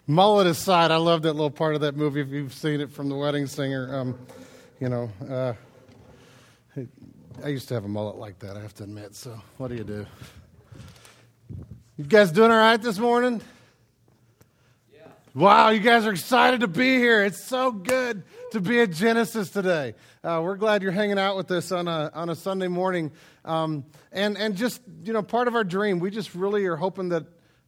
Mullet aside, I love that little part of that movie if you've seen it from The Wedding Singer. I used to have a mullet like that, I have to admit, so what do you do? You guys doing all right this morning? Yeah. Wow, you guys are excited to be here. It's so good to be at Genesis today. We're glad you're hanging out with us on a Sunday morning. And just, part of our dream, we just really are hoping that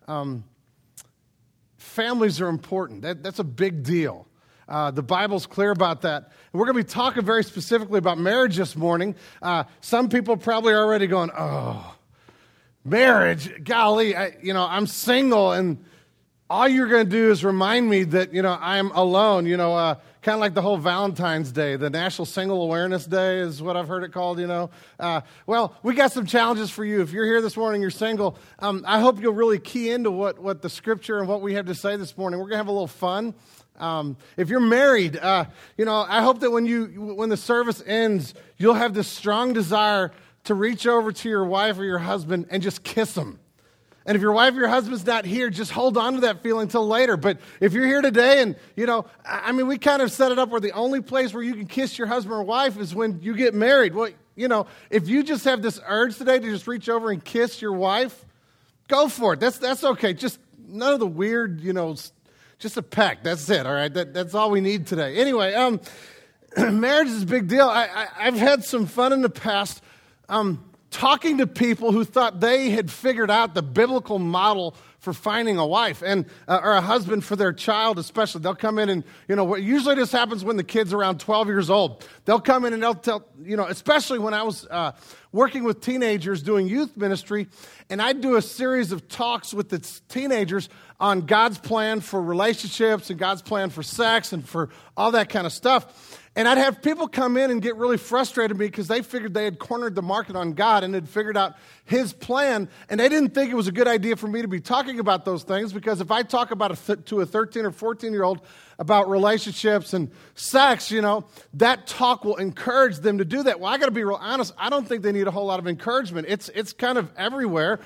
families are important. That's a big deal. The Bible's clear about that. And we're going to be talking very specifically about marriage this morning. Some people probably are already going, oh, marriage, golly, I'm single, and all you're going to do is remind me that, I'm alone, kind of like the whole Valentine's Day, the National Single Awareness Day is what I've heard it called, Well, we got some challenges for you. If you're here this morning, you're single, I hope you'll really key into what the Scripture and what we have to say this morning. We're going to have a little fun. If you're married, I hope that when the service ends, you'll have this strong desire to reach over to your wife or your husband and just kiss them. And if your wife or your husband's not here, just hold on to that feeling until later. But if you're here today and, we kind of set it up where the only place where you can kiss your husband or wife is when you get married. Well, if you just have this urge today to just reach over and kiss your wife, go for it. That's okay. Just none of the weird, just a peck. That's it, all right? That's all we need today. Anyway, marriage is a big deal. I've had some fun in the past talking to people who thought they had figured out the biblical model for finding a wife and or a husband for their child especially. They'll come in and, usually this happens when the kid's around 12 years old. They'll come in and they'll tell, especially when I was working with teenagers doing youth ministry, and I'd do a series of talks with the teenagers on God's plan for relationships and God's plan for sex and for all that kind of stuff. And I'd have people come in and get really frustrated with me because they figured they had cornered the market on God and had figured out His plan. And they didn't think it was a good idea for me to be talking about those things because if I talk about to a 13 or 14-year-old about relationships and sex, that talk will encourage them to do that. Well, I got to be real honest. I don't think they need a whole lot of encouragement. It's kind of everywhere.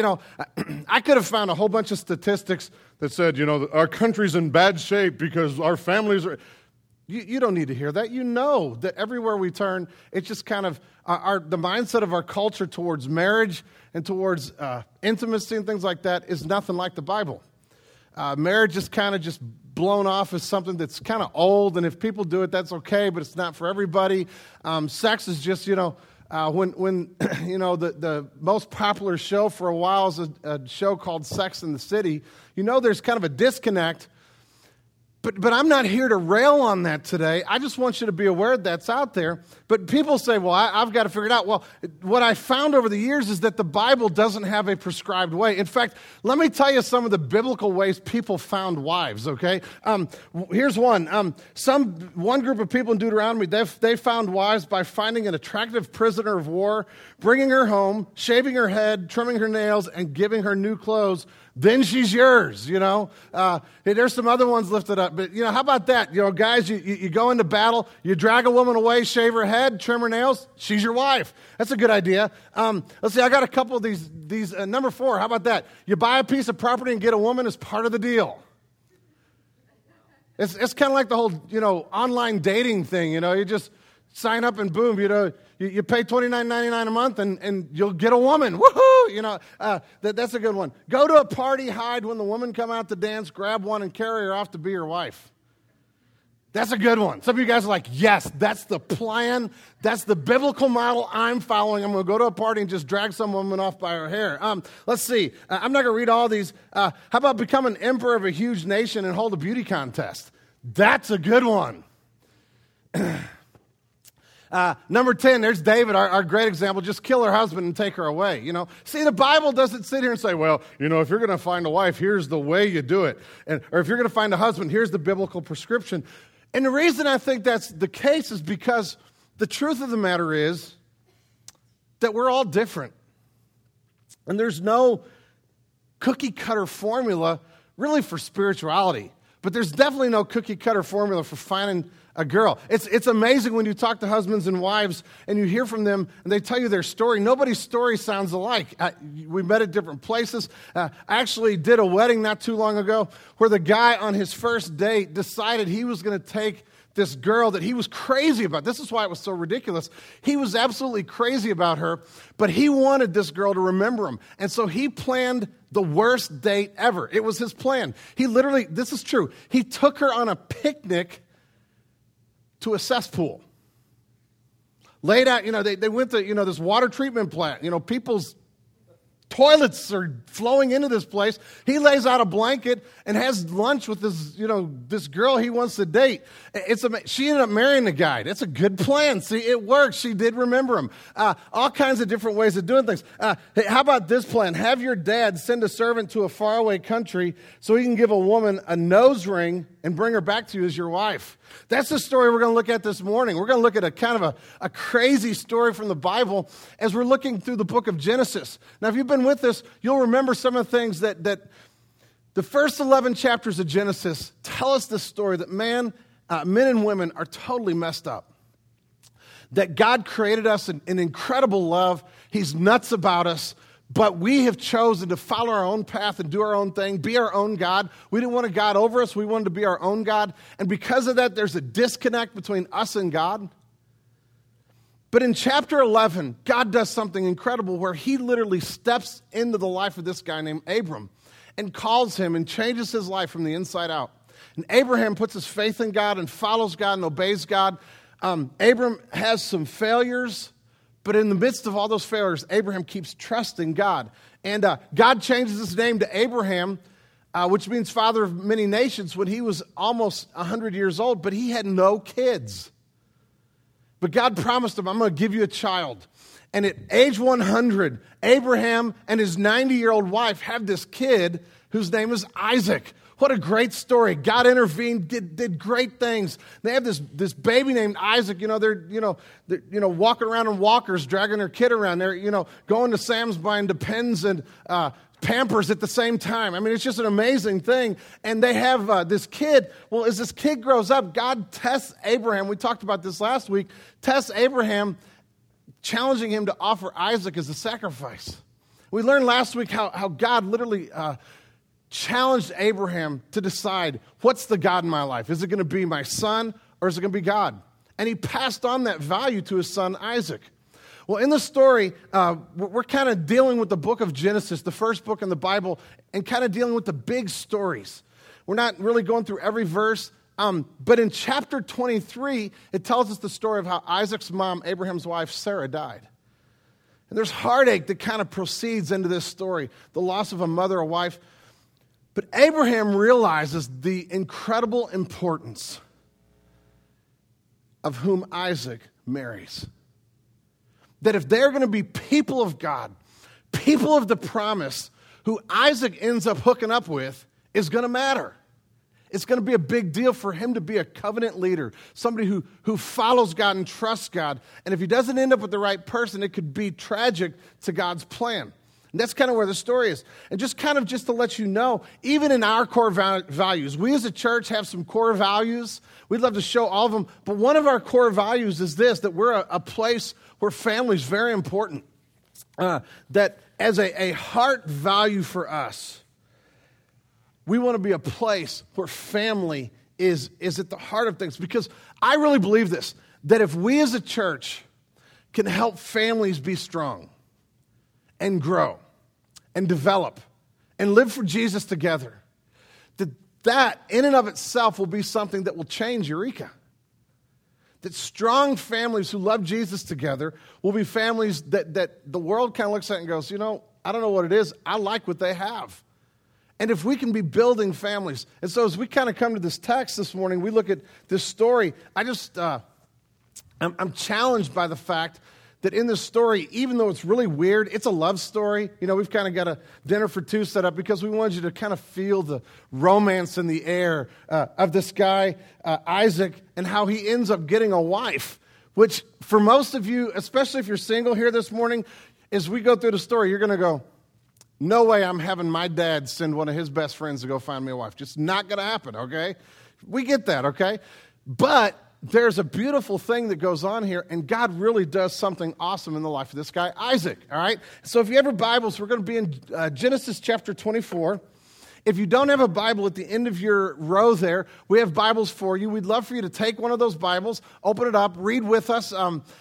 I could have found a whole bunch of statistics that said, our country's in bad shape because our families are... You don't need to hear that. You know that everywhere we turn, it's just kind of the mindset of our culture towards marriage and towards intimacy and things like that is nothing like the Bible. Marriage is kind of just blown off as something that's kind of old, and if people do it, that's okay, but it's not for everybody. Sex is just, when the most popular show for a while is a show called Sex and the City, there's kind of a disconnect. But I'm not here to rail on that today. I just want you to be aware that's out there. But people say, well, I've got to figure it out. Well, what I found over the years is that the Bible doesn't have a prescribed way. In fact, let me tell you some of the biblical ways people found wives, okay? Here's one. One group of people in Deuteronomy, they found wives by finding an attractive prisoner of war, bringing her home, shaving her head, trimming her nails, and giving her new clothes. Then she's yours, There's some other ones lifted up. But, how about that? Guys, you go into battle, you drag a woman away, shave her head, trim her nails, she's your wife. That's a good idea. Let's see, I got a couple of these. Number 4, how about that? You buy a piece of property and get a woman as part of the deal. It's kind of like the whole, online dating thing, You just sign up and boom, you pay $29.99 a month and you'll get a woman. Woohoo! That's a good one. Go to a party, hide when the women come out to dance, grab one and carry her off to be your wife. That's a good one. Some of you guys are like, yes, that's the plan. That's the biblical model I'm following. I'm going to go to a party and just drag some woman off by her hair. Let's see. I'm not going to read all these. How about become an emperor of a huge nation and hold a beauty contest? That's a good one. Number 10, there's David, our great example. Just kill her husband and take her away. See, the Bible doesn't sit here and say, well, if you're going to find a wife, here's the way you do it. Or if you're going to find a husband, here's the biblical prescription. And the reason I think that's the case is because the truth of the matter is that we're all different. And there's no cookie-cutter formula really for spirituality. But there's definitely no cookie-cutter formula for finding a girl. It's amazing when you talk to husbands and wives and you hear from them and they tell you their story. Nobody's story sounds alike. We met at different places. I actually did a wedding not too long ago where the guy on his first date decided he was going to take this girl that he was crazy about. This is why it was so ridiculous. He was absolutely crazy about her, but he wanted this girl to remember him. And so he planned the worst date ever. It was his plan. He literally, this is true, he took her on a picnic to a cesspool. Laid out, they went to, this water treatment plant. People's toilets are flowing into this place. He lays out a blanket and has lunch with this girl he wants to date. She ended up marrying the guy. That's a good plan. See, it worked. She did remember him. All kinds of different ways of doing things. Hey, how about this plan? Have your dad send a servant to a faraway country so he can give a woman a nose ring and bring her back to you as your wife. That's the story we're going to look at this morning. We're going to look at a kind of a crazy story from the Bible as we're looking through the book of Genesis. Now, if you've been with us, you'll remember some of the things that the first 11 chapters of Genesis tell us this story that men and women are totally messed up. That God created us in incredible love. He's nuts about us. But we have chosen to follow our own path and do our own thing, be our own God. We didn't want a God over us. We wanted to be our own God. And because of that, there's a disconnect between us and God. But in chapter 11, God does something incredible where he literally steps into the life of this guy named Abram and calls him and changes his life from the inside out. And Abraham puts his faith in God and follows God and obeys God. Abram has some failures. But in the midst of all those failures, Abraham keeps trusting God. And God changes his name to Abraham, which means father of many nations, when he was almost 100 years old, but he had no kids. But God promised him, I'm going to give you a child. And at age 100, Abraham and his 90-year-old wife have this kid whose name is Isaac. What a great story. God intervened, did great things. They have this baby named Isaac. They're walking around in walkers, dragging their kid around. They're, going to Sam's buying Depends and Pampers at the same time. I mean, it's just an amazing thing. And they have this kid. Well, as this kid grows up, God tests Abraham. We talked about this last week. Tests Abraham, challenging him to offer Isaac as a sacrifice. We learned last week how God literally challenged Abraham to decide, what's the God in my life? Is it going to be my son or is it going to be God? And he passed on that value to his son Isaac. Well, in the story, we're kind of dealing with the book of Genesis, the first book in the Bible, and kind of dealing with the big stories. We're not really going through every verse, but in chapter 23, it tells us the story of how Isaac's mom, Abraham's wife, Sarah, died. And there's heartache that kind of proceeds into this story, the loss of a mother, a wife. But Abraham realizes the incredible importance of whom Isaac marries. That if they're going to be people of God, people of the promise, who Isaac ends up hooking up with is going to matter. It's going to be a big deal for him to be a covenant leader, somebody who follows God and trusts God. And if he doesn't end up with the right person, it could be tragic to God's plan. And that's kind of where the story is. And just to let you know, even in our core values, we as a church have some core values. We'd love to show all of them. But one of our core values is this, that we're a place where family is very important. That as a heart value for us, we want to be a place where family is at the heart of things. Because I really believe this, that if we as a church can help families be strong, and grow, and develop, and live for Jesus together, that in and of itself will be something that will change Eureka. That strong families who love Jesus together will be families that the world kind of looks at and goes, I don't know what it is, I like what they have. And if we can be building families, and so as we kind of come to this text this morning, we look at this story, I'm challenged by the fact that in this story, even though it's really weird, it's a love story. We've kind of got a dinner for two set up because we wanted you to kind of feel the romance in the air of this guy, Isaac, and how he ends up getting a wife, which for most of you, especially if you're single here this morning, as we go through the story, you're going to go, no way I'm having my dad send one of his best friends to go find me a wife. Just not going to happen, okay? We get that, okay? But there's a beautiful thing that goes on here, and God really does something awesome in the life of this guy, Isaac, all right? So if you have your Bibles, we're going to be in Genesis chapter 24. If you don't have a Bible at the end of your row there, we have Bibles for you. We'd love for you to take one of those Bibles, open it up, read with us,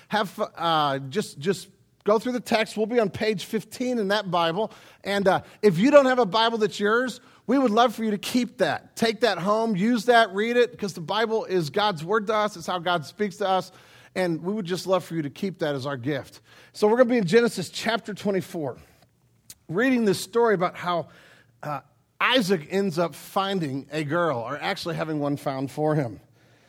just go through the text. We'll be on page 15 in that Bible. And if you don't have a Bible that's yours, we would love for you to keep that. Take that home, use that, read it, because the Bible is God's word to us. It's how God speaks to us. And we would just love for you to keep that as our gift. So we're going to be in Genesis chapter 24, reading this story about how Isaac ends up finding a girl, or actually having one found for him.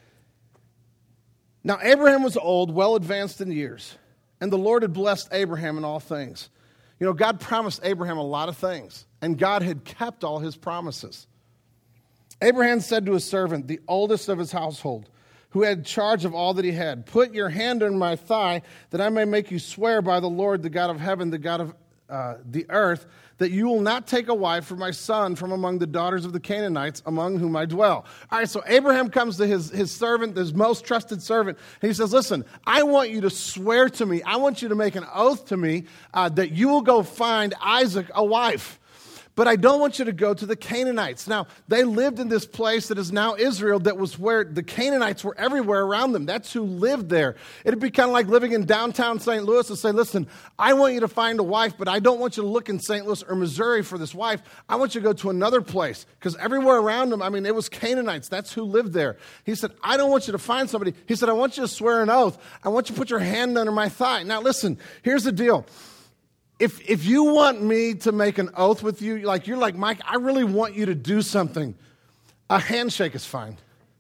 Now, Abraham was old, well advanced in years, and the Lord had blessed Abraham in all things. You know, God promised Abraham a lot of things, and God had kept all his promises. Abraham said to his servant, the oldest of his household, who had charge of all that he had, "Put your hand on my thigh, that I may make you swear by the Lord, the God of heaven, the God of the earth, that you will not take a wife for my son from among the daughters of the Canaanites among whom I dwell." All right, so Abraham comes to his servant, his most trusted servant, and he says, listen, I want you to swear to me, I want you to make an oath to me that you will go find Isaac a wife. But I don't want you to go to the Canaanites. Now, they lived in this place that is now Israel, that was where the Canaanites were everywhere around them. That's who lived there. It'd be kind of like living in downtown St. Louis and say, listen, I want you to find a wife, but I don't want you to look in St. Louis or Missouri for this wife. I want you to go to another place, because everywhere around them, it was Canaanites. That's who lived there. He said, I don't want you to find somebody. He said, I want you to swear an oath. I want you to put your hand under my thigh. Now, listen, here's the deal. If you want me to make an oath with you, you're like, Mike, I really want you to do something, a handshake is fine.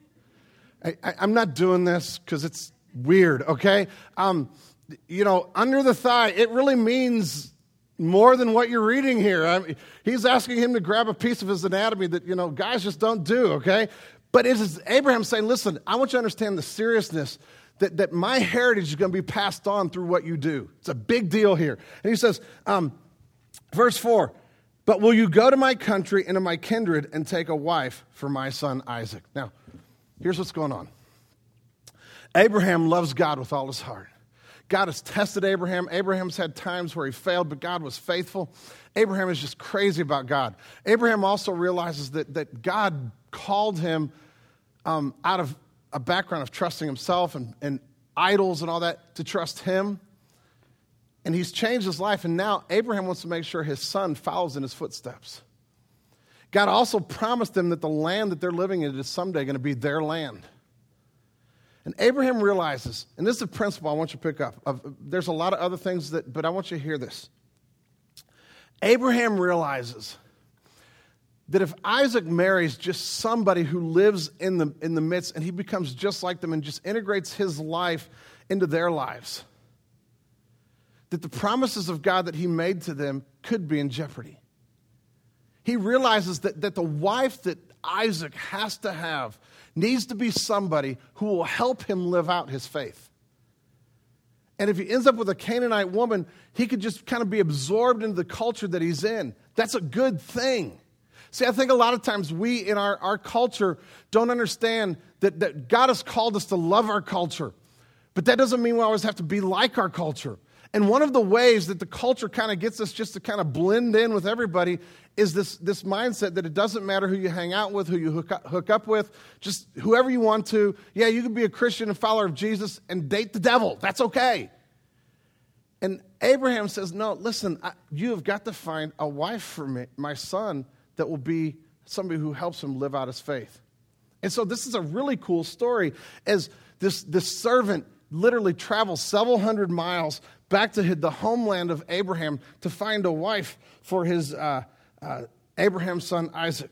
I'm not doing this because it's weird, okay? Under the thigh, it really means more than what you're reading here. He's asking him to grab a piece of his anatomy that, guys just don't do, okay? But it is Abraham saying, listen, I want you to understand the seriousness that my heritage is going to be passed on through what you do. It's a big deal here. And he says, verse 4, but will you go to my country and to my kindred and take a wife for my son Isaac? Now, here's what's going on. Abraham loves God with all his heart. God has tested Abraham. Abraham's had times where he failed, but God was faithful. Abraham is just crazy about God. Abraham also realizes that God called him out of a background of trusting himself and idols and all that to trust him. And he's changed his life, and now Abraham wants to make sure his son follows in his footsteps. God also promised them that the land that they're living in is someday going to be their land. And Abraham realizes, and this is a principle I want you to pick up. There's a lot of other things, but I want you to hear this. Abraham realizes that if Isaac marries just somebody who lives in the midst, and he becomes just like them and just integrates his life into their lives, that the promises of God that he made to them could be in jeopardy. He realizes that the wife that Isaac has to have needs to be somebody who will help him live out his faith. And if he ends up with a Canaanite woman, he could just kind of be absorbed into the culture that he's in. That's a good thing. See, I think a lot of times we in our culture don't understand that God has called us to love our culture. But that doesn't mean we always have to be like our culture. And one of the ways that the culture kind of gets us just to kind of blend in with everybody is this mindset that it doesn't matter who you hang out with, who you hook up with, just whoever you want to. Yeah, you can be a Christian and follower of Jesus and date the devil. That's okay. And Abraham says, no, listen, you have got to find a wife for me, my son, that will be somebody who helps him live out his faith. And so this is a really cool story, as this servant literally travels several hundred miles back to the homeland of Abraham to find a wife for his Abraham's son Isaac.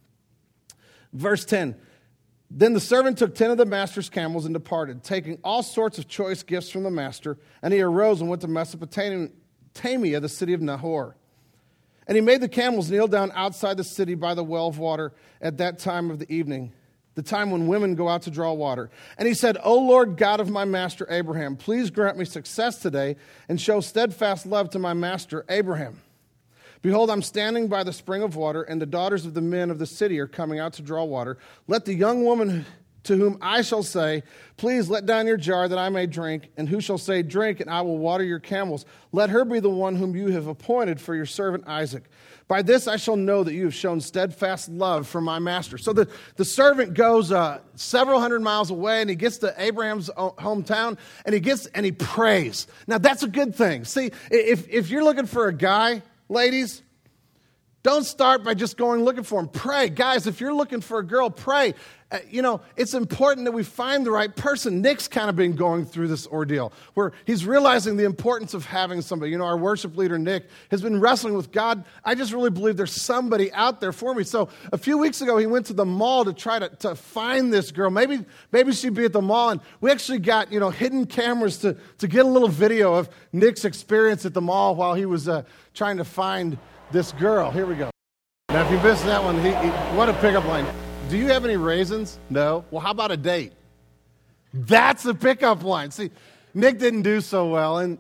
Verse 10, then the servant took 10 of the master's camels and departed, taking all sorts of choice gifts from the master, and he arose and went to Mesopotamia, the city of Nahor. And he made the camels kneel down outside the city by the well of water at that time of the evening, the time when women go out to draw water. And he said, O Lord God of my master Abraham, please grant me success today and show steadfast love to my master Abraham. Behold, I'm standing by the spring of water, and the daughters of the men of the city are coming out to draw water. Let the young woman to whom I shall say, please let down your jar that I may drink, and who shall say, drink, and I will water your camels. Let her be the one whom you have appointed for your servant Isaac. By this I shall know that you have shown steadfast love for my master. So the servant goes several hundred miles away, and he gets to Abraham's hometown, and he prays. Now that's a good thing. See, if you're looking for a guy, ladies, don't start by just going looking for him. Pray. Guys, if you're looking for a girl, pray. It's important that we find the right person. Nick's kind of been going through this ordeal where he's realizing the importance of having somebody. Our worship leader, Nick, has been wrestling with God. I just really believe there's somebody out there for me. So a few weeks ago, he went to the mall to try to find this girl. Maybe she'd be at the mall. And we actually got, hidden cameras to get a little video of Nick's experience at the mall while he was trying to find this girl. Here we go. Now, if you missed that one, what a pickup line. Do you have any raisins? No. Well, how about a date? That's a pickup line. See, Nick didn't do so well. And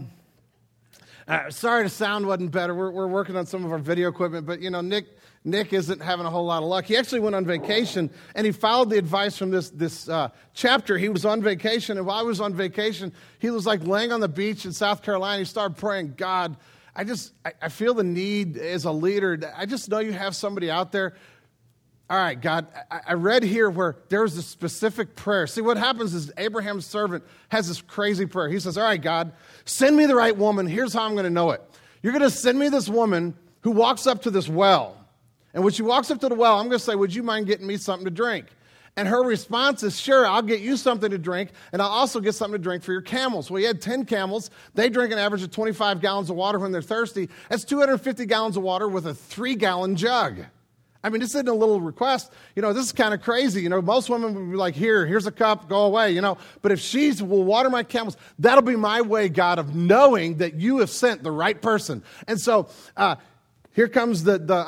sorry the sound wasn't better. We're working on some of our video equipment. But, Nick isn't having a whole lot of luck. He actually went on vacation, and he followed the advice from this chapter. He was on vacation, and while he was on vacation, he was like laying on the beach in South Carolina. He started praying, God, I feel the need as a leader. I just know you have somebody out there. All right, God, I read here where there's a specific prayer. See, what happens is Abraham's servant has this crazy prayer. He says, all right, God, send me the right woman. Here's how I'm going to know it. You're going to send me this woman who walks up to this well. And when she walks up to the well, I'm going to say, would you mind getting me something to drink? And her response is, sure, I'll get you something to drink, and I'll also get something to drink for your camels. Well, he had 10 camels. They drink an average of 25 gallons of water when they're thirsty. That's 250 gallons of water with a 3-gallon jug. I mean, this isn't a little request. This is kind of crazy. Most women would be like, here's a cup, go away, But if she will water my camels, that'll be my way, God, of knowing that you have sent the right person. And so here comes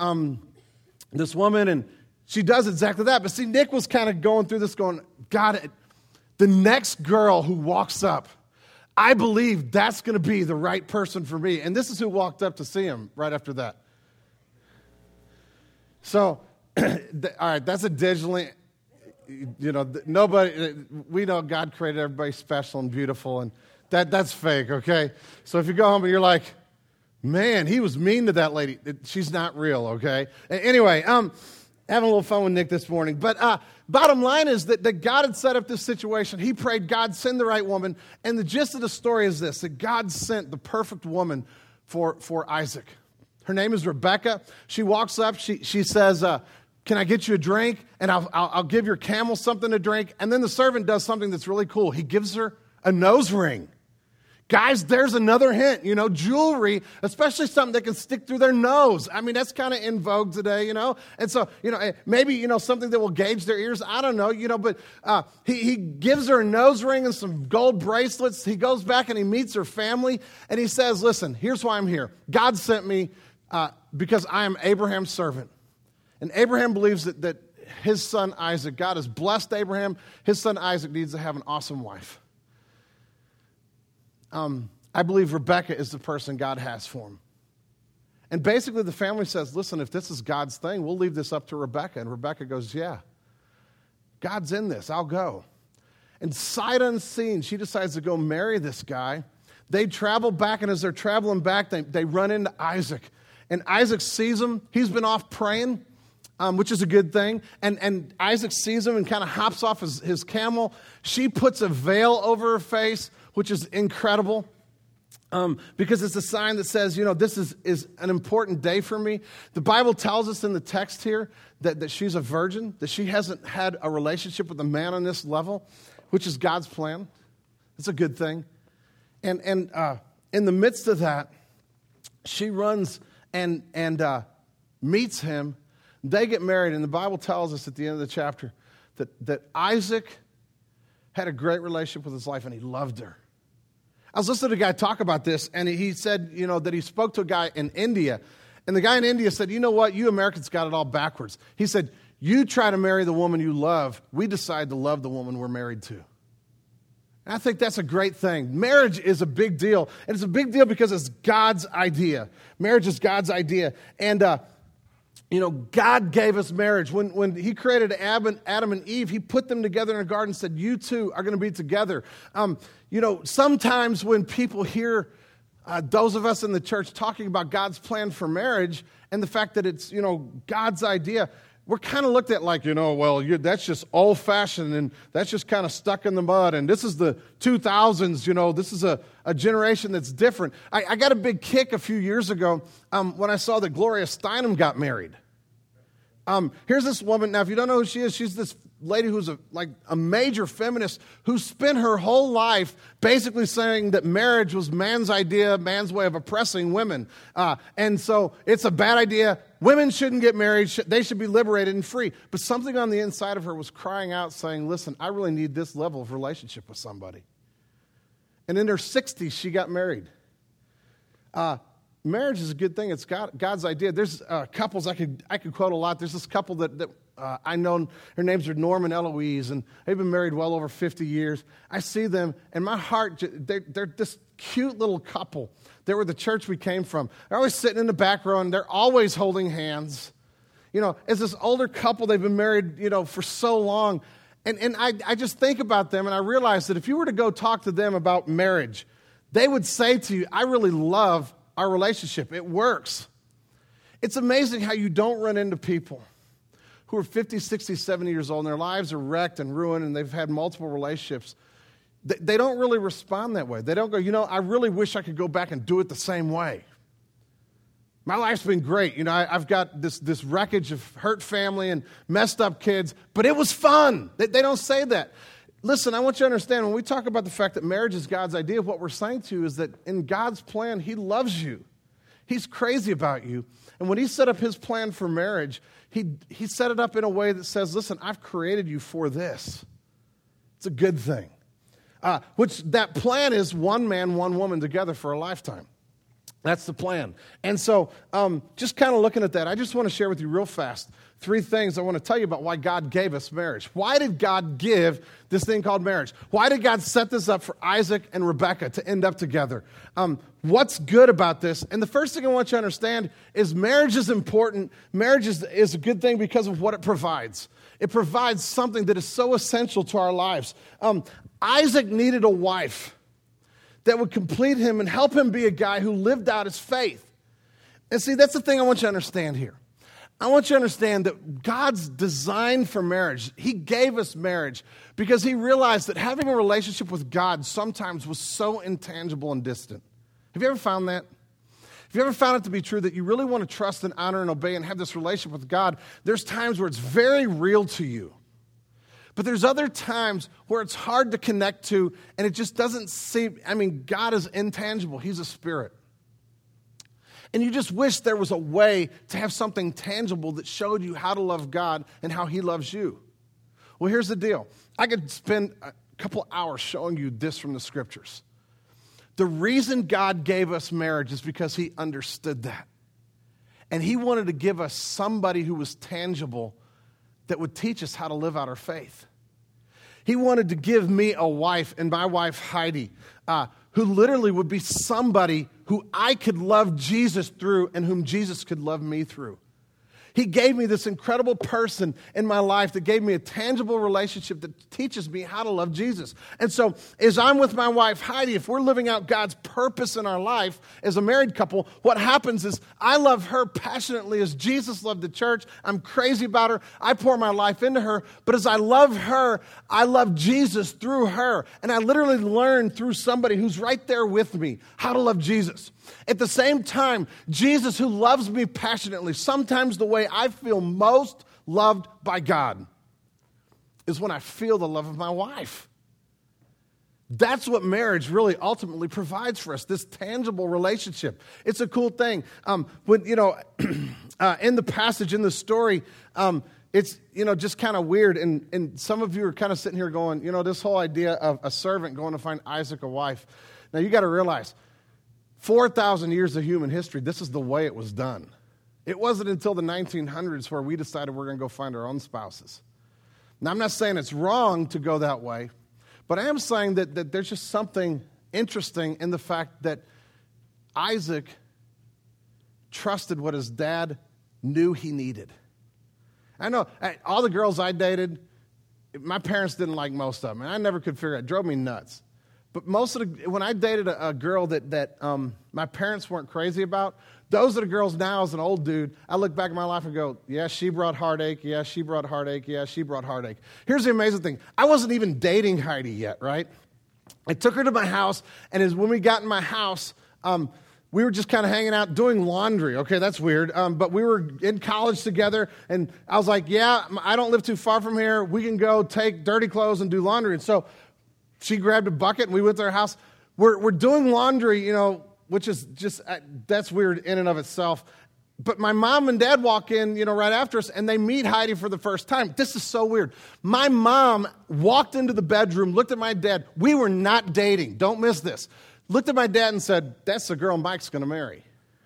this woman, and she does exactly that. But see, Nick was kind of going through this going, God, the next girl who walks up, I believe that's going to be the right person for me. And this is who walked up to see him right after that. So, all right, that's a digitally, nobody, we know God created everybody special and beautiful, and that's fake, okay? So if you go home and you're like, man, he was mean to that lady, she's not real, okay? Anyway, having a little fun with Nick this morning. But bottom line is that God had set up this situation. He prayed, God, send the right woman. And the gist of the story is this, that God sent the perfect woman for Isaac. Her name is Rebecca. She walks up. She says, can I get you a drink? And I'll give your camel something to drink. And then the servant does something that's really cool. He gives her a nose ring. Guys, there's another hint, jewelry, especially something that can stick through their nose. I mean, that's kind of in vogue today, And so, maybe, something that will gauge their ears. I don't know, but he gives her a nose ring and some gold bracelets. He goes back and he meets her family, and he says, listen, here's why I'm here. God sent me because I am Abraham's servant. And Abraham believes that his son Isaac, God has blessed Abraham. His son Isaac needs to have an awesome wife. I believe Rebecca is the person God has for him. And basically the family says, listen, if this is God's thing, we'll leave this up to Rebecca. And Rebecca goes, yeah, God's in this. I'll go. And sight unseen, she decides to go marry this guy. They travel back, and as they're traveling back, they run into Isaac. And Isaac sees him. He's been off praying, which is a good thing. And Isaac sees him and kind of hops off his camel. She puts a veil over her face, which is incredible, because it's a sign that says, this is an important day for me. The Bible tells us in the text here that she's a virgin, that she hasn't had a relationship with a man on this level, which is God's plan. It's a good thing. And in the midst of that, she runs and meets him. They get married, and the Bible tells us at the end of the chapter that Isaac had a great relationship with his wife, and he loved her. I was listening to a guy talk about this, and he said, that he spoke to a guy in India, and the guy in India said, you know what, you Americans got it all backwards. He said, you try to marry the woman you love, we decide to love the woman we're married to. And I think that's a great thing. Marriage is a big deal, and it's a big deal because it's God's idea. Marriage is God's idea, and God gave us marriage. When he created Adam and Eve, he put them together in a garden and said, you two are going to be together. Sometimes when people hear those of us in the church talking about God's plan for marriage and the fact that it's, God's idea, we're kind of looked at like, that's just old-fashioned and that's just kind of stuck in the mud. And this is the 2000s, this is a generation that's different. I got a big kick a few years ago when I saw that Gloria Steinem got married. Here's this woman. Now, if you don't know who she is, she's this lady who's a major feminist who spent her whole life basically saying that marriage was man's idea, man's way of oppressing women. And so it's a bad idea. Women shouldn't get married. They should be liberated and free. But something on the inside of her was crying out saying, listen, I really need this level of relationship with somebody. And in her 60s, she got married. Marriage is a good thing. It's God's idea. There's couples I could quote a lot. There's this couple that I know. Her names are Norm and Eloise, and they've been married well over 50 years. I see them, and my heart, they're this cute little couple. They were the church we came from. They're always sitting in the back row, and they're always holding hands. As this older couple, they've been married, for so long. And I just think about them, and I realize that if you were to go talk to them about marriage, they would say to you, I really love our relationship. It works. It's amazing how you don't run into people who are 50, 60, 70 years old, and their lives are wrecked and ruined, and they've had multiple relationships. They don't really respond that way. They don't go, I really wish I could go back and do it the same way. My life's been great. I've got this wreckage of hurt family and messed up kids, but it was fun. They don't say that. Listen, I want you to understand, when we talk about the fact that marriage is God's idea, what we're saying to you is that in God's plan, he loves you. He's crazy about you. And when he set up his plan for marriage, he set it up in a way that says, listen, I've created you for this. It's a good thing. Which that plan is one man, one woman together for a lifetime. That's the plan. And so just kind of looking at that, I just want to share with you real fast 3 things I want to tell you about why God gave us marriage. Why did God give this thing called marriage? Why did God set this up for Isaac and Rebekah to end up together? What's good about this? And the first thing I want you to understand is marriage is important. Marriage is a good thing because of what it provides. It provides something that is so essential to our lives. Isaac needed a wife that would complete him and help him be a guy who lived out his faith. And see, that's the thing I want you to understand here. I want you to understand that God's design for marriage, he gave us marriage because he realized that having a relationship with God sometimes was so intangible and distant. Have you ever found that? Have you ever found it to be true that you really want to trust and honor and obey and have this relationship with God? There's times where it's very real to you. But there's other times where it's hard to connect to and it just doesn't seem, God is intangible. He's a spirit. And you just wish there was a way to have something tangible that showed you how to love God and how he loves you. Well, here's the deal. I could spend a couple hours showing you this from the scriptures. The reason God gave us marriage is because he understood that. And he wanted to give us somebody who was tangible that would teach us how to live out our faith. He wanted to give me a wife, and my wife Heidi, who literally would be somebody who I could love Jesus through and whom Jesus could love me through. He gave me this incredible person in my life that gave me a tangible relationship that teaches me how to love Jesus. And so as I'm with my wife, Heidi, if we're living out God's purpose in our life as a married couple, what happens is I love her passionately as Jesus loved the church. I'm crazy about her. I pour my life into her. But as I love her, I love Jesus through her. And I literally learn through somebody who's right there with me how to love Jesus. At the same time, Jesus, who loves me passionately, sometimes the way I feel most loved by God is when I feel the love of my wife. That's what marriage really ultimately provides for us, this tangible relationship. It's a cool thing. When in the passage, in the story, it's, just kind of weird. And some of you are kind of sitting here going, this whole idea of a servant going to find Isaac a wife. Now, you got to realize, 4,000 years of human history, this is the way it was done. It wasn't until the 1900s where we decided we're going to go find our own spouses. Now, I'm not saying it's wrong to go that way, but I am saying that there's just something interesting in the fact that Isaac trusted what his dad knew he needed. I know all the girls I dated, my parents didn't like most of them, and I never could figure it out. It drove me nuts. But when I dated a girl that my parents weren't crazy about, those are the girls now as an old dude, I look back at my life and go, yeah, she brought heartache, yeah, she brought heartache, yeah, she brought heartache. Here's the amazing thing. I wasn't even dating Heidi yet, right? I took her to my house, and when we got in my house, we were just kind of hanging out doing laundry. Okay, that's weird. But we were in college together, and I was like, yeah, I don't live too far from here. We can go take dirty clothes and do laundry. And so she grabbed a bucket, and we went to her house. We're doing laundry, which is just, that's weird in and of itself. But my mom and dad walk in, right after us, and they meet Heidi for the first time. This is so weird. My mom walked into the bedroom, looked at my dad. We were not dating. Don't miss this. Looked at my dad and said, that's the girl Mike's going to marry.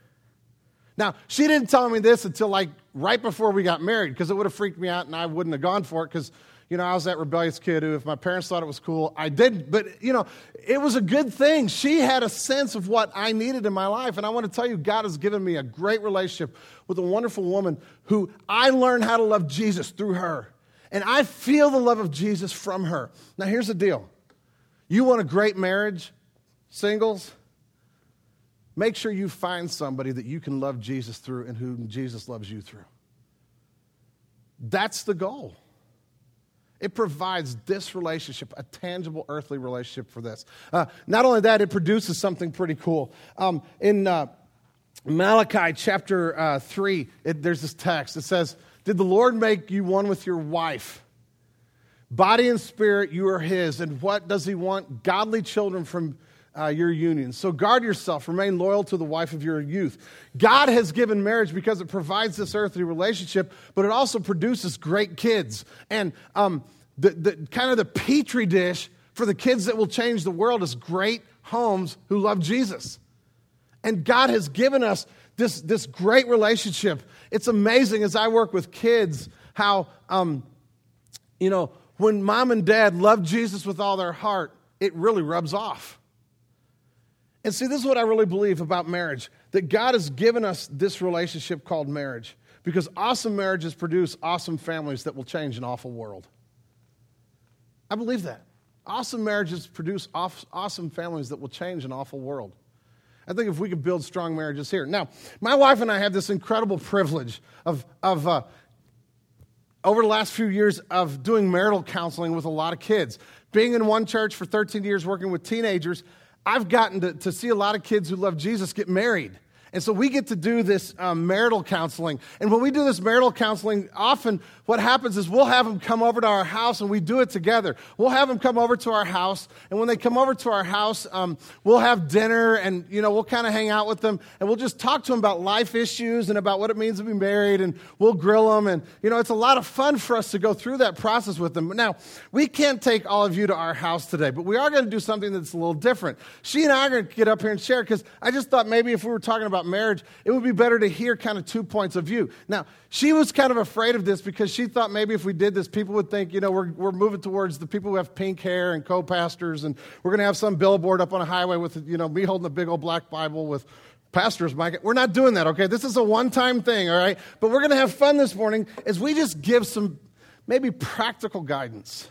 Now, she didn't tell me this until right before we got married, because it would have freaked me out and I wouldn't have gone for it, because I was that rebellious kid who, if my parents thought it was cool, I didn't. But, it was a good thing. She had a sense of what I needed in my life. And I want to tell you, God has given me a great relationship with a wonderful woman who I learned how to love Jesus through her. And I feel the love of Jesus from her. Now, here's the deal. You want a great marriage, singles? Make sure you find somebody that you can love Jesus through and whom Jesus loves you through. That's the goal. It provides this relationship, a tangible earthly relationship for this. Not only that, it produces something pretty cool. In Malachi chapter 3, there's this text. It says, did the Lord make you one with your wife? Body and spirit, you are his. And what does he want? Godly children from your union. So guard yourself. Remain loyal to the wife of your youth. God has given marriage because it provides this earthly relationship, but it also produces great kids. And the kind of the petri dish for the kids that will change the world is great homes who love Jesus. And God has given us this great relationship. It's amazing as I work with kids how, when mom and dad love Jesus with all their heart, it really rubs off. And see, this is what I really believe about marriage, that God has given us this relationship called marriage because awesome marriages produce awesome families that will change an awful world. I believe that. Awesome marriages produce awesome families that will change an awful world. I think if we could build strong marriages here. Now, my wife and I have this incredible privilege of over the last few years of doing marital counseling with a lot of kids. Being in one church for 13 years working with teenagers, I've gotten to see a lot of kids who love Jesus get married. And so we get to do this marital counseling. And when we do this marital counseling, often what happens is we'll have them come over to our house and we do it together. We'll have them come over to our house. And when they come over to our house, we'll have dinner and, we'll kind of hang out with them. And we'll just talk to them about life issues and about what it means to be married. And we'll grill them. And, it's a lot of fun for us to go through that process with them. Now, we can't take all of you to our house today, but we are going to do something that's a little different. She and I are going to get up here and share because I just thought maybe if we were talking about marriage, it would be better to hear kind of 2 points of view. Now, she was kind of afraid of this because she thought maybe if we did this, people would think, we're moving towards the people who have pink hair and co-pastors, and we're going to have some billboard up on a highway with, me holding a big old black Bible with pastors, Mike. We're not doing that, okay? This is a one-time thing, all right? But we're going to have fun this morning as we just give some maybe practical guidance.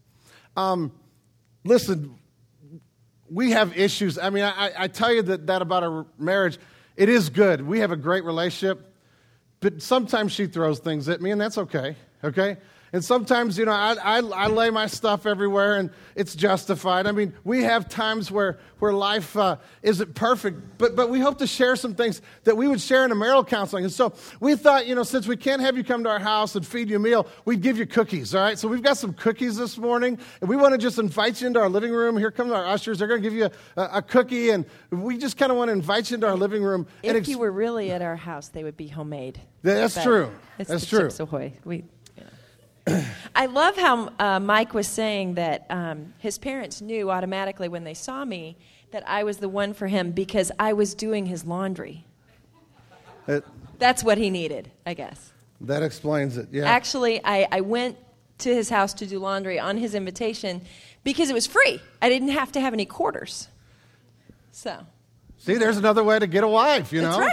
Listen, we have issues. I mean, I tell you that about our marriage. It is good. We have a great relationship, but sometimes she throws things at me, and that's okay, okay? And sometimes, I lay my stuff everywhere, and it's justified. I mean, we have times where life isn't perfect, but we hope to share some things that we would share in a marital counseling. And so we thought, since we can't have you come to our house and feed you a meal, we'd give you cookies, all right? So we've got some cookies this morning, and we want to just invite you into our living room. Here come our ushers. They're going to give you a cookie, and we just kind of want to invite you into our living room. If you were really at our house, they would be homemade. That's true. That's true. Chips Ahoy. I love how Mike was saying that his parents knew automatically when they saw me that I was the one for him because I was doing his laundry. That's what he needed, I guess. That explains it, yeah. Actually, I went to his house to do laundry on his invitation because it was free. I didn't have to have any quarters. So. See, there's another way to get a wife, That's right.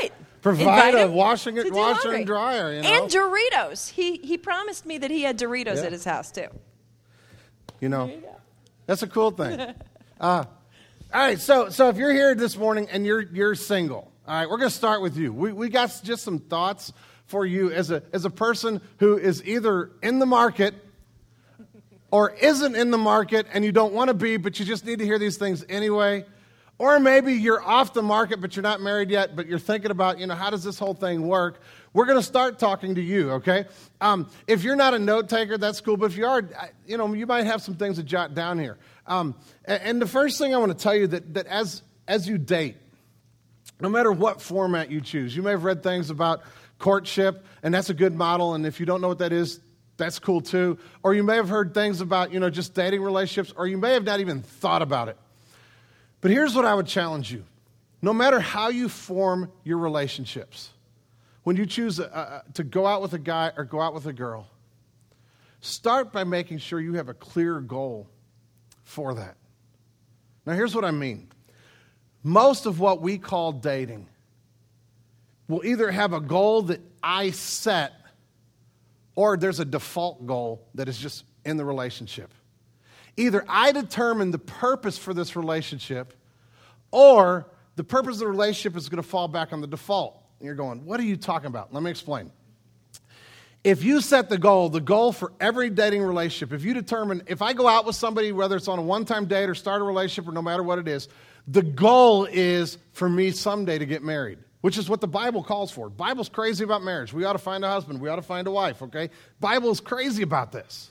Provide a him washer to do and laundry. dryer, you know. And Doritos. He promised me that he had Doritos at his house, too. You know, that's a cool thing. All right, so if you're here this morning and you're single, all right, we're going to start with you. We got just some thoughts for you as a person who is either in the market or isn't in the market and you don't want to be, but you just need to hear these things anyway. Or maybe you're off the market, but you're not married yet, but you're thinking about, how does this whole thing work? We're going to start talking to you, okay? If you're not a note taker, that's cool. But if you are, you might have some things to jot down here. And the first thing I want to tell you that as you date, no matter what format you choose, you may have read things about courtship, and that's a good model. And if you don't know what that is, that's cool too. Or you may have heard things about, just dating relationships, or you may have not even thought about it. But here's what I would challenge you. No matter how you form your relationships, when you choose to go out with a guy or go out with a girl, start by making sure you have a clear goal for that. Now, here's what I mean. Most of what we call dating will either have a goal that I set or there's a default goal that is just in the relationship. Either I determine the purpose for this relationship or the purpose of the relationship is going to fall back on the default. And you're going, what are you talking about? Let me explain. If you set the goal for every dating relationship, if you determine, if I go out with somebody, whether it's on a one-time date or start a relationship or no matter what it is, the goal is for me someday to get married, which is what the Bible calls for. The Bible's crazy about marriage. We ought to find a husband. We ought to find a wife, okay? Bible's crazy about this.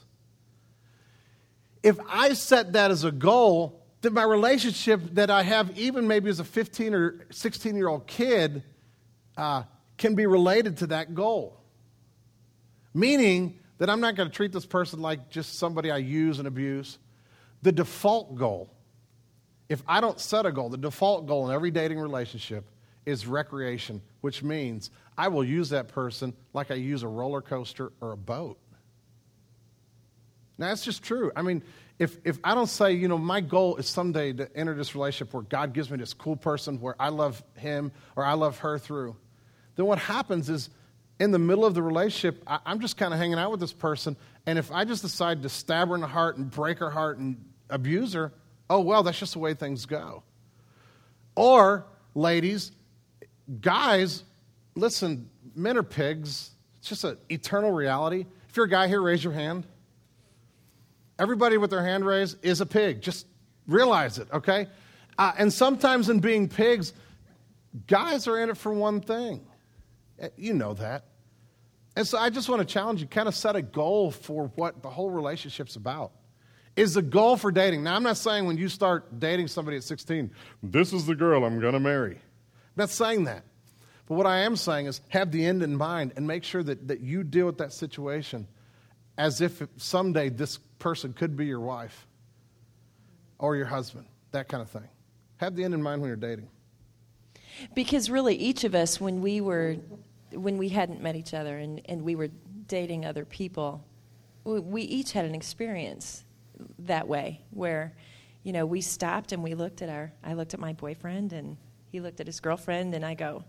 If I set that as a goal, then my relationship that I have, even maybe as a 15 or 16-year-old kid, can be related to that goal. Meaning that I'm not going to treat this person like just somebody I use and abuse. The default goal, if I don't set a goal, the default goal in every dating relationship is recreation, which means I will use that person like I use a roller coaster or a boat. Now, that's just true. I mean, if I don't say, my goal is someday to enter this relationship where God gives me this cool person where I love him or I love her through, then what happens is in the middle of the relationship, I'm just kind of hanging out with this person, and if I just decide to stab her in the heart and break her heart and abuse her, oh, well, that's just the way things go. Or, ladies, guys, listen, men are pigs. It's just an eternal reality. If you're a guy here, raise your hand. Everybody with their hand raised is a pig. Just realize it, okay? And sometimes in being pigs, guys are in it for one thing. You know that. And so I just want to challenge you, kind of set a goal for what the whole relationship's about. Is the goal for dating. Now, I'm not saying when you start dating somebody at 16, this is the girl I'm going to marry. I'm not saying that. But what I am saying is have the end in mind and make sure that you deal with that situation as if someday this person could be your wife or your husband, that kind of thing. Have the end in mind when you're dating. Because really, each of us, when we hadn't met each other and we were dating other people, we each had an experience that way where, we stopped and we looked at I looked at my boyfriend and he looked at his girlfriend and I go,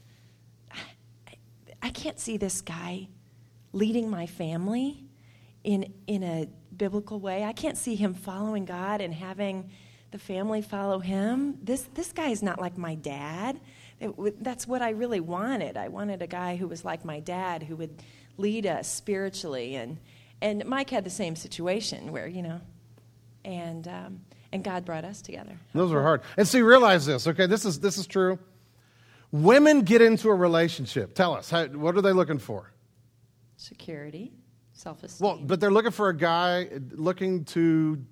I can't see this guy leading my family in a biblical way. I can't see him following God and having the family follow him. This guy is not like my dad. That's what I really wanted. I wanted a guy who was like my dad, who would lead us spiritually. And Mike had the same situation where, and God brought us together. Those are hard. And see, realize this, okay? This is true. Women get into a relationship. Tell us, what are they looking for? Security, self-esteem. Well, but they're looking for a guy looking to...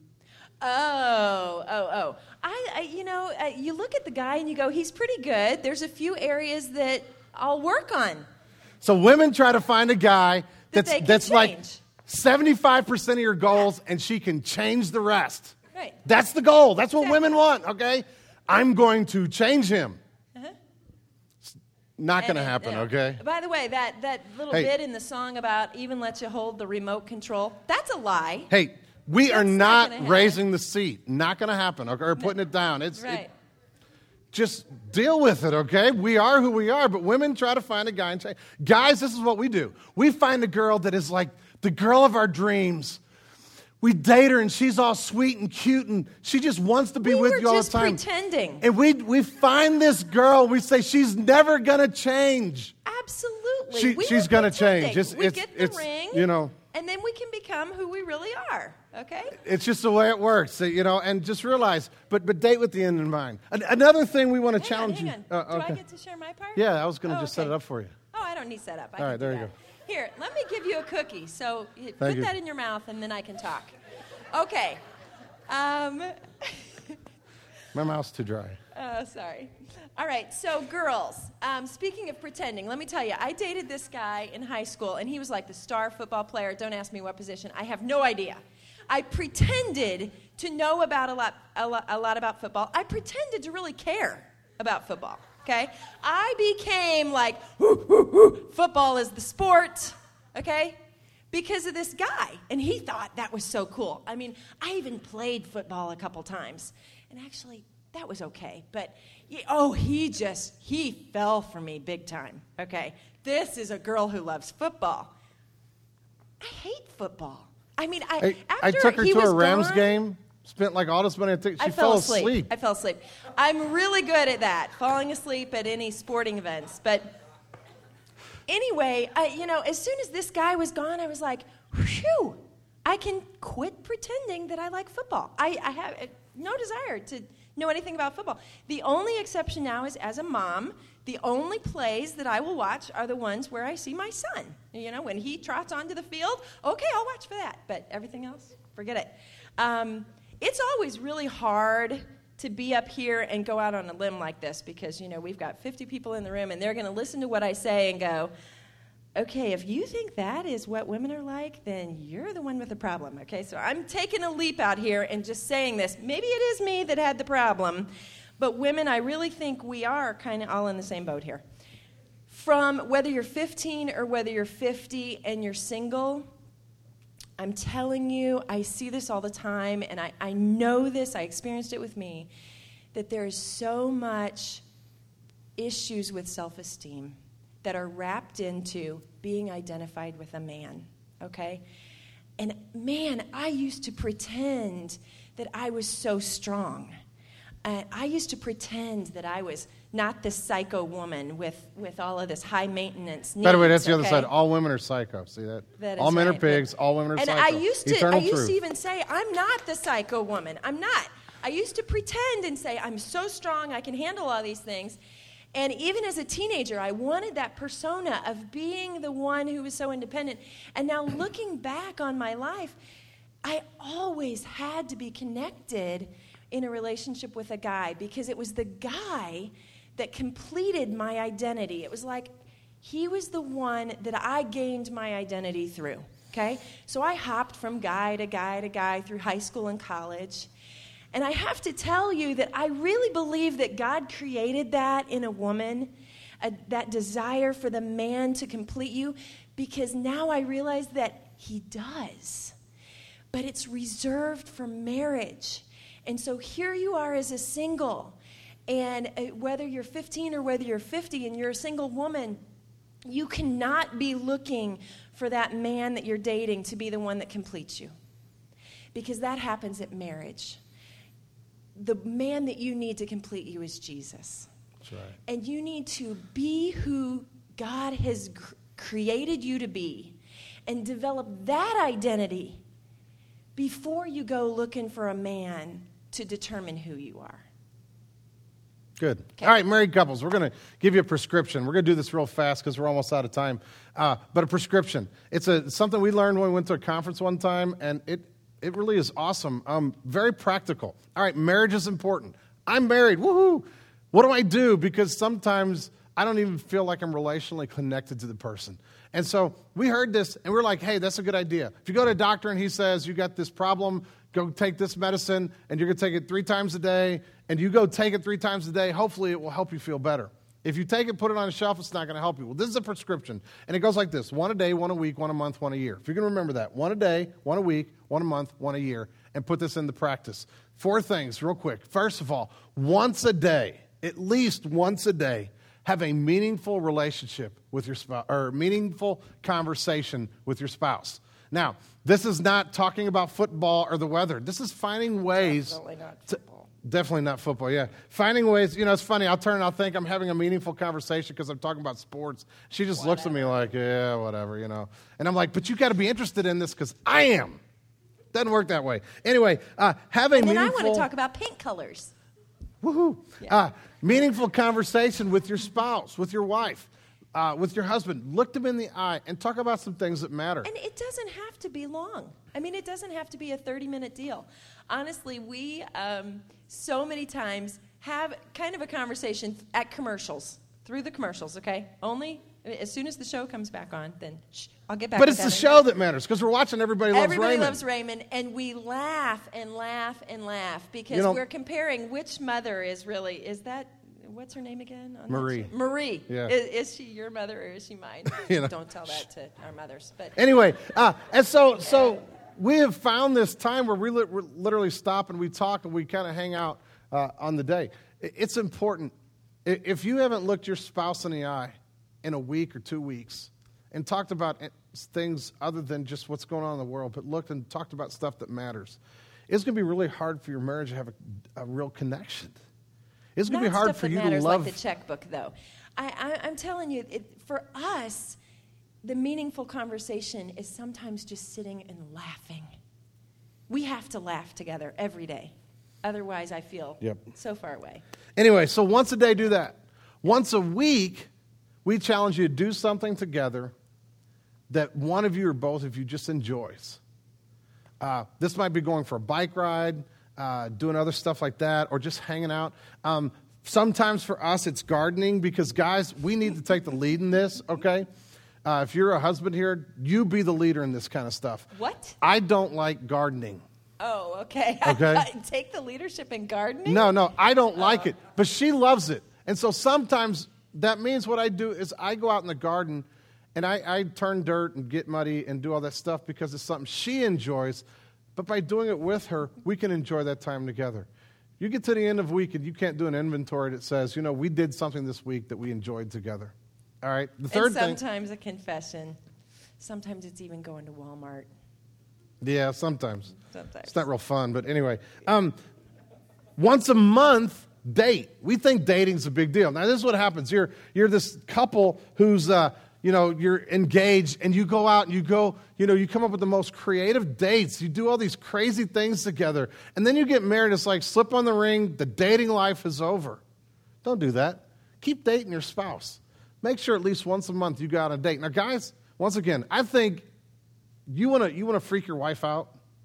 Oh. You look at the guy and you go, he's pretty good. There's a few areas that I'll work on. So women try to find a guy that's like 75% of your goals and she can change the rest. Right. That's the goal. That's what women want, okay? I'm going to change him. It's not going to happen, okay? By the way, that little bit in the song about even let you hold the remote control, that's a lie. Hey, we are not raising the seat. Not going to happen, okay? Or putting it down. Right. just deal with it, okay? We are who we are, but women try to find a guy and say, guys, this is what we do. We find a girl that is like the girl of our dreams. We date her, and she's all sweet and cute, and she just wants to be with you all the time. We were just pretending. And we find this girl, we say, she's never going to change. Absolutely. She's going to change. We get the ring, you know, and then we can become who we really are, okay? It's just the way it works, you know, and just realize, but date with the end in mind. Another thing we want to challenge you. Hang on. Do I get to share my part? Yeah, I was going to just set it up for you. Oh, I don't need set up. All right, there you go. Here, let me give you a cookie. So put that in your mouth, and then I can talk. Okay. My mouth's too dry. Oh, sorry. All right, so girls, speaking of pretending, let me tell you, I dated this guy in high school, and he was like the star football player. Don't ask me what position. I have no idea. I pretended to know about a lot about football. I pretended to really care about football, okay? I became like, football is the sport, okay? Because of this guy, and he thought that was so cool. I mean, I even played football a couple times, and actually, that was okay. But, he fell for me big time, okay? This is a girl who loves football. I hate football. I mean, I took her to a Rams game, spent like all this money, she fell asleep. I fell asleep. I'm really good at that, falling asleep at any sporting events, but anyway, as soon as this guy was gone, I was like, whew, I can quit pretending that I like football. I have no desire to know anything about football. The only exception now is as a mom, the only plays that I will watch are the ones where I see my son. You know, when he trots onto the field, okay, I'll watch for that. But everything else, forget it. It's always really hard to be up here and go out on a limb like this because, we've got 50 people in the room and they're going to listen to what I say and go, okay, if you think that is what women are like, then you're the one with the problem, okay? So I'm taking a leap out here and just saying this. Maybe it is me that had the problem, but women, I really think we are kind of all in the same boat here. From whether you're 15 or whether you're 50 and you're single, I'm telling you, I see this all the time, and I know this, I experienced it with me, that there is so much issues with self-esteem that are wrapped into being identified with a man, okay? And man, I used to pretend that I was so strong. I used to pretend that I was not this psycho woman with all of this high maintenance needs. By the way, that's the other side. All women are psycho. See that? All men are pigs. All women are psycho. And I used to even say, I'm not the psycho woman. I'm not. I used to pretend and say, I'm so strong, I can handle all these things. And even as a teenager, I wanted that persona of being the one who was so independent. And now looking back on my life, I always had to be connected in a relationship with a guy because it was the guy that completed my identity. It was like he was the one that I gained my identity through, okay? So I hopped from guy to guy to guy through high school and college. And I have to tell you that I really believe that God created that in a woman, that desire for the man to complete you, because now I realize that he does. But it's reserved for marriage. And so here you are as a single, and whether you're 15 or whether you're 50 and you're a single woman, you cannot be looking for that man that you're dating to be the one that completes you, because that happens at marriage. The man that you need to complete you is Jesus. That's right. And you need to be who God has created you to be and develop that identity before you go looking for a man to determine who you are. Good. Okay. All right, married couples, we're going to give you a prescription. We're going to do this real fast because we're almost out of time. But a prescription. It's something we learned when we went to a conference one time, and it really is awesome. Very practical. All right, marriage is important. I'm married. Woohoo! What do I do? Because sometimes I don't even feel like I'm relationally connected to the person. And so we heard this, and we're like, hey, that's a good idea. If you go to a doctor and he says, you got this problem, go take this medicine, and you're going to take it 3 times a day, and you go take it 3 times a day, hopefully it will help you feel better. If you take it, put it on a shelf, it's not going to help you. Well, this is a prescription, and it goes like this: 1 a day, 1 a week, 1 a month, 1 a year. If you can remember that, 1 a day, 1 a week, 1 a month, 1 a year, and put this into practice. 4 things real quick. First of all, once a day, at least once a day, have a meaningful relationship with your spouse, or meaningful conversation with your spouse. Now, this is not talking about football or the weather. This is finding ways. Definitely not football, yeah. Finding ways, it's funny. I'll turn and I'll think I'm having a meaningful conversation because I'm talking about sports. She just looks at me like, yeah, whatever, And I'm like, but you got to be interested in this because I am. Doesn't work that way. Anyway, have a meaningful. And I want to talk about paint colors. Woohoo. Yeah. Meaningful conversation with your spouse, with your wife, with your husband. Look them in the eye and talk about some things that matter. And it doesn't have to be long. It doesn't have to be a 30-minute deal. Honestly, we so many times have kind of a conversation at commercials, through the commercials, okay? Only as soon as the show comes back on, then I'll get back to that. But it's the show that matters because we're watching Everybody Loves Raymond. Everybody Loves Raymond, and we laugh and laugh and laugh because we're comparing which mother is that, what's her name again? Marie. Marie. Yeah. Is she your mother or is she mine? Don't tell that to our mothers. But anyway, and so we have found this time where we literally stop and we talk and we kind of hang out on the day. It's important. If you haven't looked your spouse in the eye in a week or 2 weeks and talked about things other than just what's going on in the world, but looked and talked about stuff that matters, it's going to be really hard for your marriage to have a real connection. It's going to be hard for you to love. Like the checkbook, though. I'm telling you, for us, the meaningful conversation is sometimes just sitting and laughing. We have to laugh together every day. Otherwise, I feel so far away. Anyway, so once a day, do that. Once a week, we challenge you to do something together that one of you or both of you just enjoys. This might be going for a bike ride, doing other stuff like that, or just hanging out. Sometimes for us, it's gardening because, guys, we need to take the lead in this, okay? If you're a husband here, you be the leader in this kind of stuff. What? I don't like gardening. Oh, okay. Okay. Take the leadership in gardening? No, I don't like it. But she loves it. And so sometimes that means what I do is I go out in the garden and I turn dirt and get muddy and do all that stuff because it's something she enjoys. But by doing it with her, we can enjoy that time together. You get to the end of the week and you can't do an inventory that says, we did something this week that we enjoyed together. All right. The third thing. Sometimes a confession. Sometimes it's even going to Walmart. Yeah, sometimes. It's not real fun, but anyway. Once a month, date. We think dating's a big deal. Now, this is what happens. You're this couple who's, you're engaged, and you go out and you come up with the most creative dates. You do all these crazy things together, and then you get married. It's like slip on the ring. The dating life is over. Don't do that. Keep dating your spouse. Make sure at least once a month you go on a date. Now, guys, once again, I think you want to freak your wife out?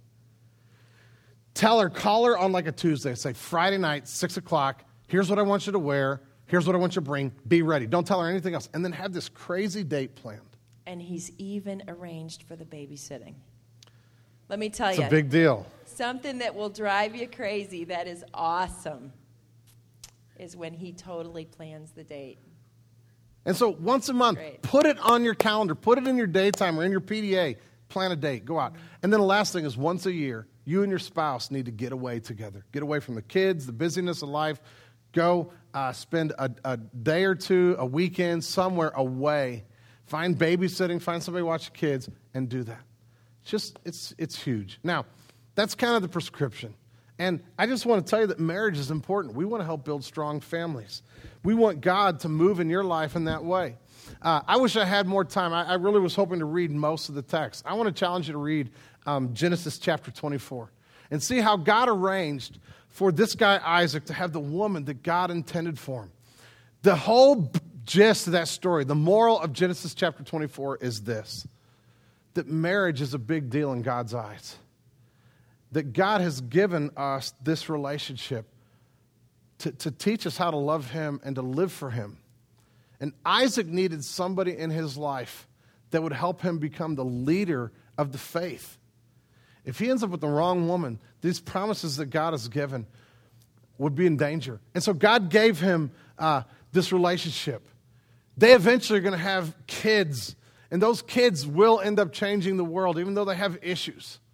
Tell her, call her on like a Tuesday. Say, Friday night, 6 o'clock, here's what I want you to wear. Here's what I want you to bring. Be ready. Don't tell her anything else. And then have this crazy date planned. And he's even arranged for the babysitting. Let me tell you. It's a big deal. Something that will drive you crazy that is awesome is when he totally plans the date. And so once a month, put it on your calendar. Put it in your daytime or in your PDA. Plan a date. Go out. And then the last thing is once a year, you and your spouse need to get away together. Get away from the kids, the busyness of life. Go spend a day or two, a weekend, somewhere away. Find babysitting, find somebody to watch the kids, and do that. It's huge. Now, that's kind of the prescription. And I just want to tell you that marriage is important. We want to help build strong families. We want God to move in your life in that way. I wish I had more time. I really was hoping to read most of the text. I want to challenge you to read Genesis chapter 24 and see how God arranged for this guy Isaac to have the woman that God intended for him. The whole gist of that story, the moral of Genesis chapter 24 is this, that marriage is a big deal in God's eyes. That God has given us this relationship to teach us how to love him and to live for him. And Isaac needed somebody in his life that would help him become the leader of the faith. If he ends up with the wrong woman, these promises that God has given would be in danger. And so God gave him this relationship. They eventually are going to have kids, and those kids will end up changing the world, even though they have issues.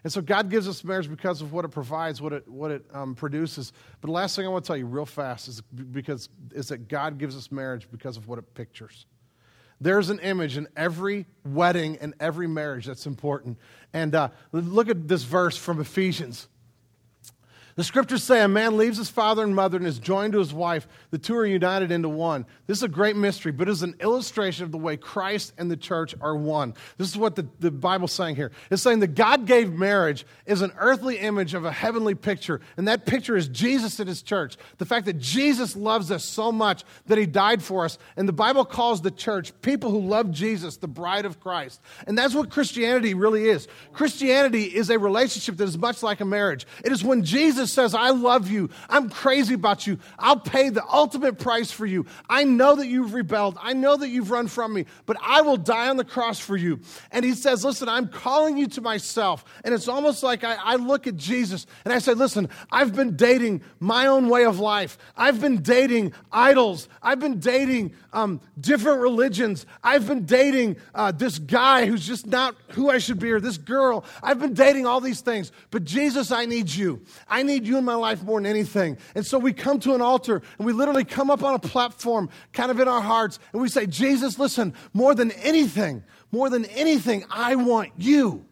And so God gives us marriage because of what it provides, what it produces. But the last thing I want to tell you real fast is that God gives us marriage because of what it pictures. There's an image in every wedding and every marriage that's important. And look at this verse from Ephesians. The scriptures say a man leaves his father and mother and is joined to his wife. The two are united into one. This is a great mystery, but it is an illustration of the way Christ and the church are one. This is what the Bible's saying here. It's saying that God gave marriage is an earthly image of a heavenly picture, and that picture is Jesus and his church. The fact that Jesus loves us so much that he died for us, and the Bible calls the church people who love Jesus, the bride of Christ. And that's what Christianity really is. Christianity is a relationship that is much like a marriage. It is when Jesus says, I love you. I'm crazy about you. I'll pay the ultimate price for you. I know that you've rebelled. I know that you've run from me, but I will die on the cross for you. And he says, listen, I'm calling you to myself. And it's almost like I look at Jesus and I say, listen, I've been dating my own way of life. I've been dating idols. I've been dating different religions. I've been dating this guy who's just not who I should be, or this girl. I've been dating all these things. But Jesus, I need you. I need you in my life more than anything. And so we come to an altar and we literally come up on a platform kind of in our hearts and we say, Jesus, listen, more than anything, I want you.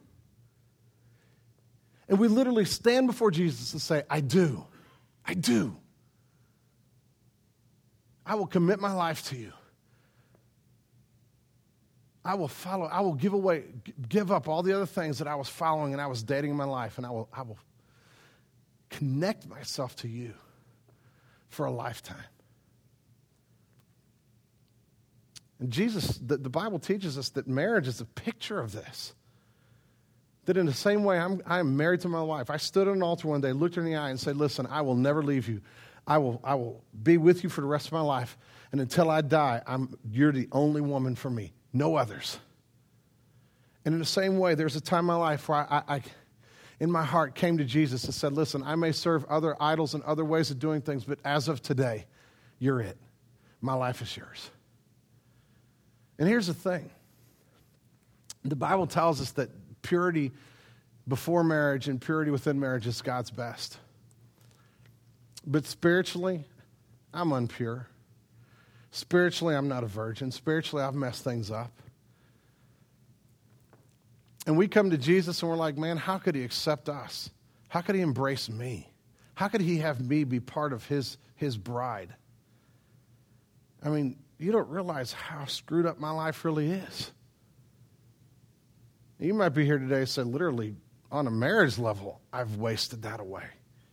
And we literally stand before Jesus and say, I do. I will commit my life to you. I will follow, I will give up all the other things that I was following and I was dating in my life, and I will connect myself to you for a lifetime. And Jesus, the Bible teaches us that marriage is a picture of this. That in the same way I am married to my wife. I stood at an altar one day, looked her in the eye and said, listen, I will never leave you. I will be with you for the rest of my life. And until I die, you're the only woman for me. No others. And in the same way, there's a time in my life where I in my heart, came to Jesus and said, listen, I may serve other idols and other ways of doing things, but as of today, you're it. My life is yours. And here's the thing. The Bible tells us that purity before marriage and purity within marriage is God's best. But spiritually, I'm unpure. Spiritually, I'm not a virgin. Spiritually, I've messed things up. And we come to Jesus and we're like, man, how could he accept us? How could he embrace me? How could he have me be part of his bride? I mean, you don't realize how screwed up my life really is. You might be here today and say, literally, on a marriage level, I've wasted that away.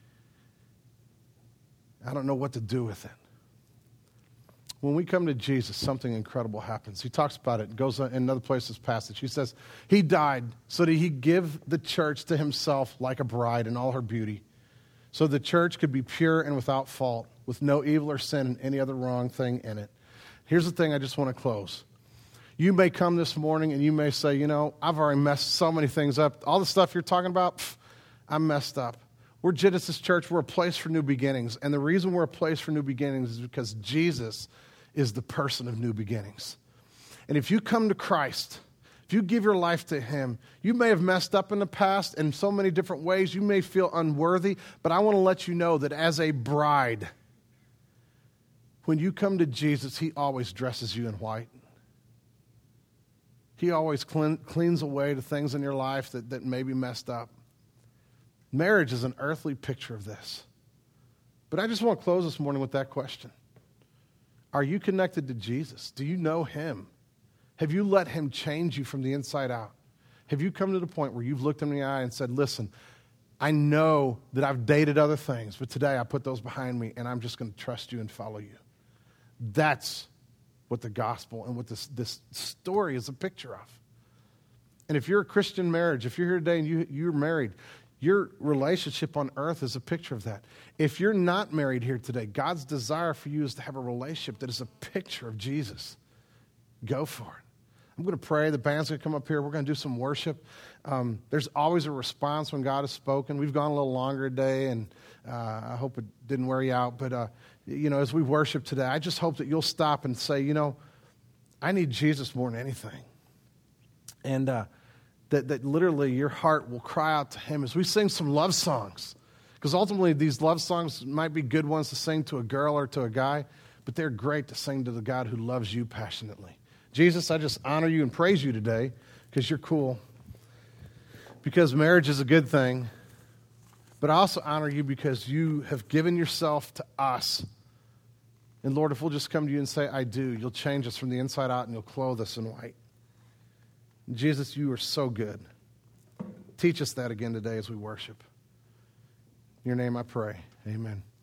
I don't know what to do with it. When we come to Jesus, something incredible happens. He talks about it. Goes in another place, this passage. He says, he died so that he give the church to himself like a bride in all her beauty, so the church could be pure and without fault, with no evil or sin and any other wrong thing in it. Here's the thing I just want to close. You may come this morning and you may say, you know, I've already messed so many things up. All the stuff you're talking about, I'm messed up. We're Genesis Church. We're a place for new beginnings. And the reason we're a place for new beginnings is because Jesus is the person of new beginnings. And if you come to Christ, if you give your life to him, you may have messed up in the past in so many different ways. You may feel unworthy, but I want to let you know that as a bride, when you come to Jesus, he always dresses you in white. He always cleans away the things in your life that may be messed up. Marriage is an earthly picture of this. But I just want to close this morning with that question. Are you connected to Jesus? Do you know him? Have you let him change you from the inside out? Have you come to the point where you've looked him in the eye and said, listen, I know that I've dated other things, but today I put those behind me and I'm just going to trust you and follow you. That's what the gospel and what this story is a picture of. And if you're a Christian marriage, if you're here today and you're married, your relationship on earth is a picture of that. If you're not married here today, God's desire for you is to have a relationship that is a picture of Jesus. Go for it. I'm going to pray. The band's going to come up here. We're going to do some worship. There's always a response when God has spoken. We've gone a little longer today, and I hope it didn't wear you out. But, as we worship today, I just hope that you'll stop and say, I need Jesus more than anything. And that literally your heart will cry out to him as we sing some love songs. Because ultimately these love songs might be good ones to sing to a girl or to a guy, but they're great to sing to the God who loves you passionately. Jesus, I just honor you and praise you today because you're cool. Because marriage is a good thing. But I also honor you because you have given yourself to us. And Lord, if we'll just come to you and say, I do, you'll change us from the inside out and you'll clothe us in white. Jesus, you are so good. Teach us that again today as we worship. In your name I pray. Amen.